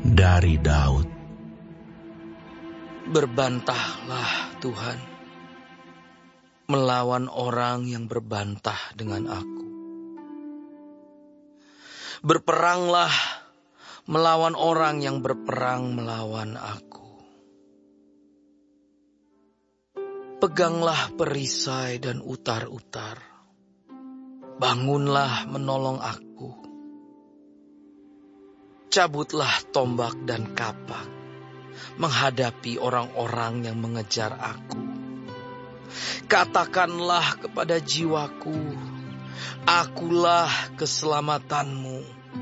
dari Daud. Berbantahlah Tuhan melawan orang yang berbantah dengan aku. Berperanglah melawan orang yang berperang melawan aku. Peganglah perisai dan utar-utar. Bangunlah menolong aku. Cabutlah tombak dan kapak menghadapi orang-orang yang mengejar aku. Katakanlah kepada jiwaku, akulah keselamatanmu.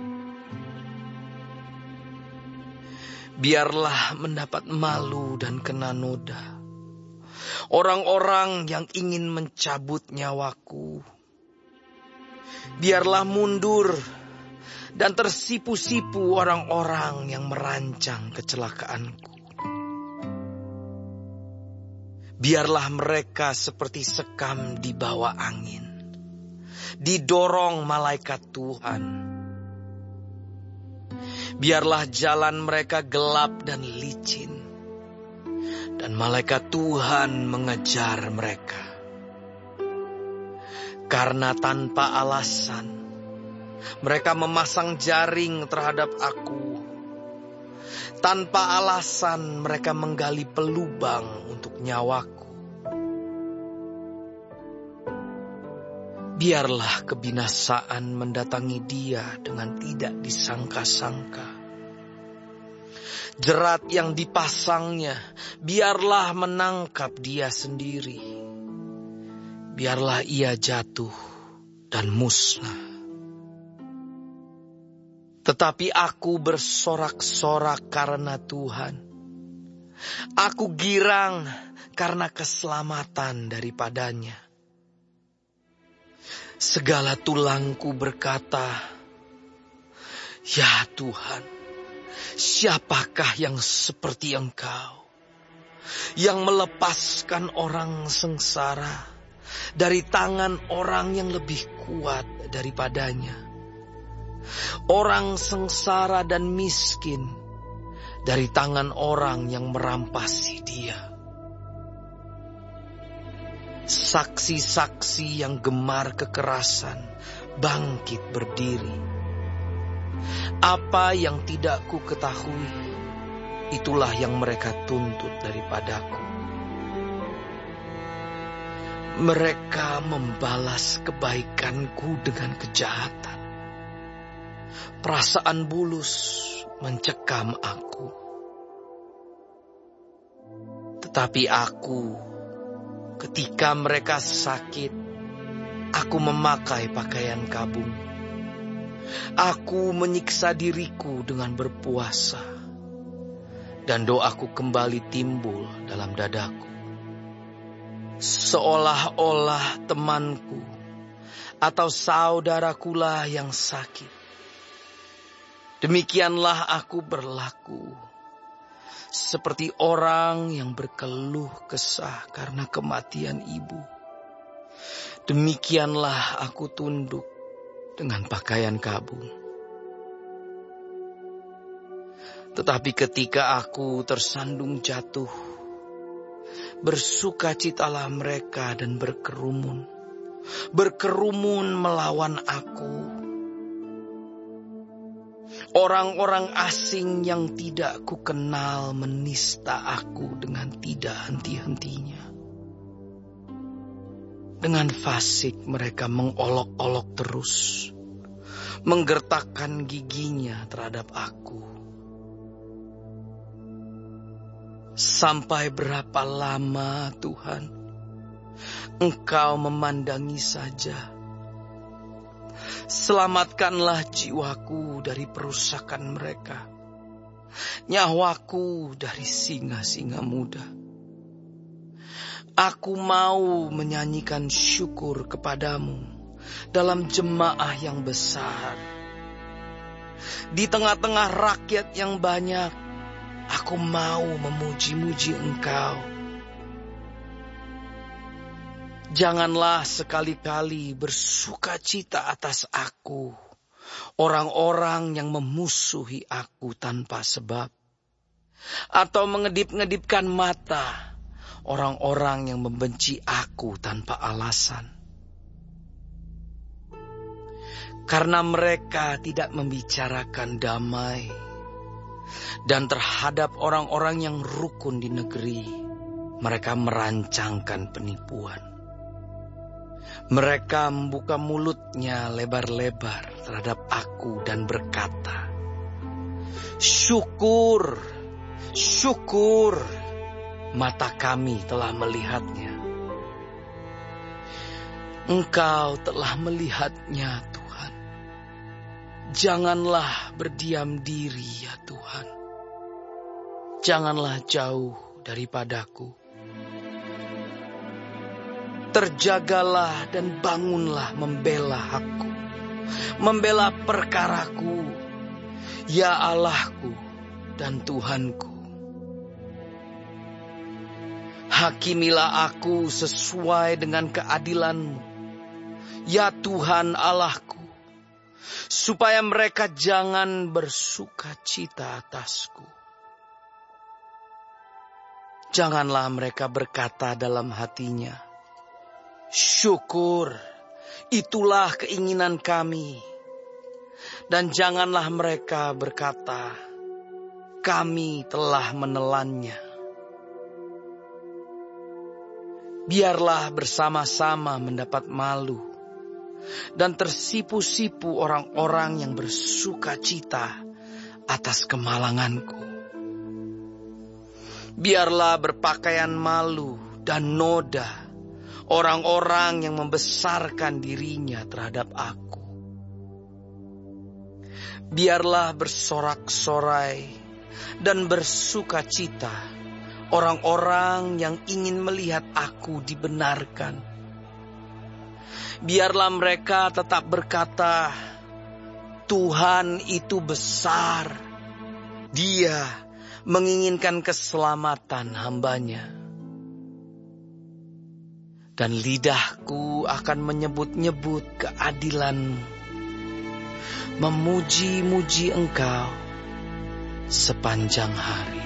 Biarlah mendapat malu dan kena noda orang-orang yang ingin mencabut nyawaku. Biarlah mundur dan tersipu-sipu orang-orang yang merancang kecelakaanku. Biarlah mereka seperti sekam di bawah angin, didorong malaikat Tuhan. Biarlah jalan mereka gelap dan licin, dan malaikat Tuhan mengejar mereka. Karena tanpa alasan mereka memasang jaring terhadap aku. Tanpa alasan mereka menggali pelubang untuk nyawaku. Biarlah kebinasaan mendatangi dia dengan tidak disangka-sangka. Jerat yang dipasangnya, biarlah menangkap dia sendiri. Biarlah ia jatuh dan musnah. Tetapi aku bersorak-sorak karena Tuhan. Aku girang karena keselamatan daripadanya. Segala tulangku berkata, "Ya Tuhan, siapakah yang seperti Engkau, yang melepaskan orang sengsara dari tangan orang yang lebih kuat daripadanya? Orang sengsara dan miskin dari tangan orang yang merampasi dia. Saksi-saksi yang gemar kekerasan bangkit berdiri. Apa yang tidak ku ketahui, itulah yang mereka tuntut daripadaku. Mereka membalas kebaikanku dengan kejahatan. Perasaan bulus mencekam aku. Tetapi aku, ketika mereka sakit, aku memakai pakaian kabung. Aku menyiksa diriku dengan berpuasa, dan doaku kembali timbul dalam dadaku. Seolah-olah temanku atau saudarakulah yang sakit. Demikianlah aku berlaku, seperti orang yang berkeluh kesah karena kematian ibu. Demikianlah aku tunduk dengan pakaian kabung. Tetapi ketika aku tersandung jatuh, bersukacitalah mereka dan berkerumun melawan aku. Orang-orang asing yang tidak kukenal menista aku dengan tidak henti-hentinya. Dengan fasik mereka mengolok-olok terus, menggertakkan giginya terhadap aku. Sampai berapa lama, Tuhan, Engkau memandangi saja? Selamatkanlah jiwaku dari perusakan mereka, nyawaku dari singa-singa muda. Aku mau menyanyikan syukur kepadamu dalam jemaah yang besar. Di tengah-tengah rakyat yang banyak, aku mau memuji-muji Engkau. Janganlah sekali-kali bersukacita atas aku, orang-orang yang memusuhi aku tanpa sebab, atau mengedip-ngedipkan mata orang-orang yang membenci aku tanpa alasan. Karena mereka tidak membicarakan damai, dan terhadap orang-orang yang rukun di negeri, mereka merancangkan penipuan. Mereka membuka mulutnya lebar-lebar terhadap aku dan berkata, "Syukur, syukur, mata kami telah melihatnya." Engkau telah melihatnya, Tuhan. Janganlah berdiam diri, ya Tuhan. Janganlah jauh daripadaku. Terjagalah dan bangunlah membela hakku, membela perkaraku, ya Allahku dan Tuhanku. Hakimilah aku sesuai dengan keadilan-Mu, ya Tuhan Allahku, supaya mereka jangan bersuka cita atasku. Janganlah mereka berkata dalam hatinya, "Syukur, itulah keinginan kami." Dan janganlah mereka berkata, "Kami telah menelannya." Biarlah bersama-sama mendapat malu dan tersipu-sipu orang-orang yang bersuka cita atas kemalanganku. Biarlah berpakaian malu dan noda orang-orang yang membesarkan dirinya terhadap aku. Biarlah bersorak-sorai dan bersuka cita orang-orang yang ingin melihat aku dibenarkan. Biarlah mereka tetap berkata, "Tuhan itu besar. Dia menginginkan keselamatan hamba-Nya." Dan lidahku akan menyebut-nyebut keadilan-Mu, memuji-muji Engkau sepanjang hari.